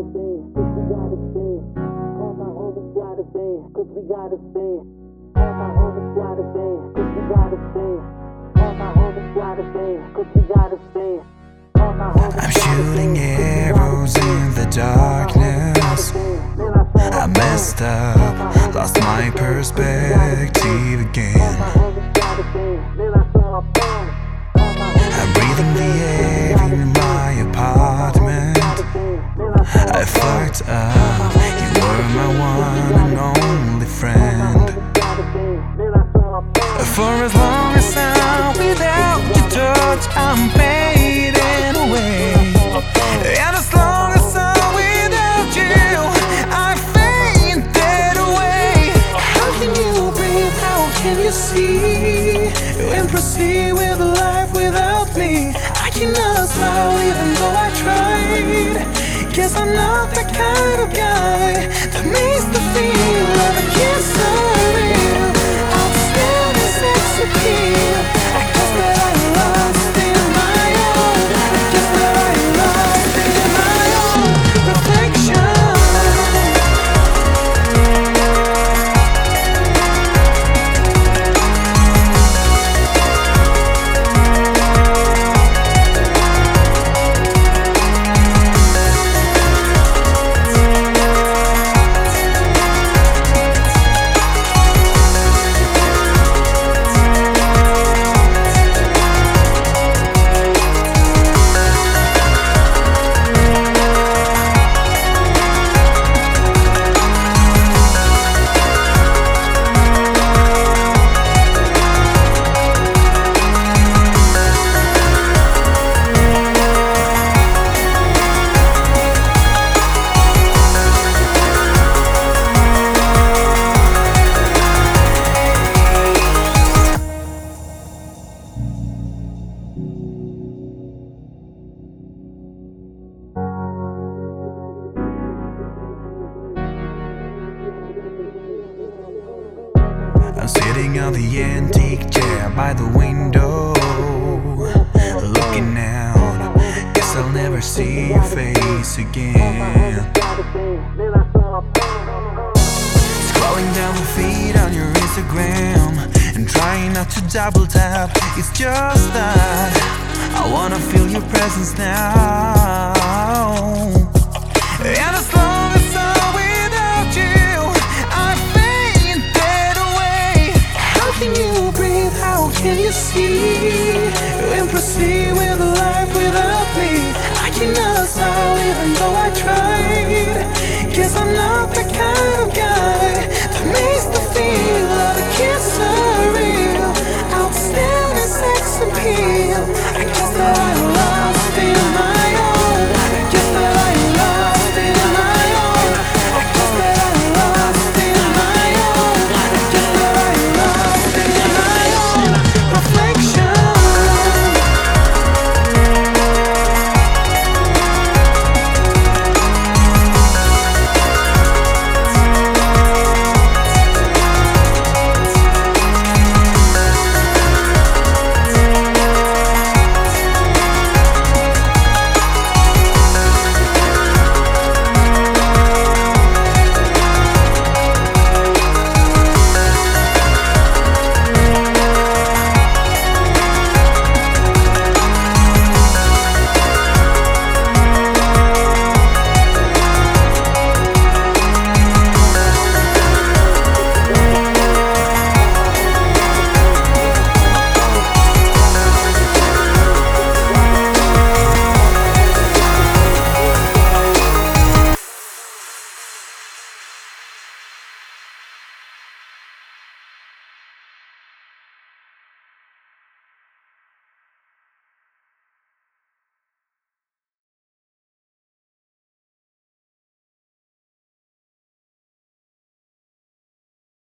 stay, 'cause we gotta stay. All my homies gotta stay, 'cause we gotta stay. All my homies gotta stay, 'cause we gotta stay. All my homies gotta stay, 'cause we gotta stay. I'm shooting arrows in the darkness. I messed up, lost my perspective again. I'm breathing the air in my apartment. I fucked up, you were my one and only friend. For as long as I'm without your touch, I'm fading away. And as long as I'm without you, I fainted away. How can you breathe? How can you see? And proceed with life without me? I cannot smile even though I tried. Guess I'm not the kind of guy that makes the feel of a kiss surreal. Outstanding sex appeal. I guess that I lost in my own. I guess that I lost in my own reflection. I'm sitting on the antique chair by the window, looking out. Guess I'll never see your face again. Scrolling down the feed on your Instagram and trying not to double tap. It's just that I wanna feel your presence now.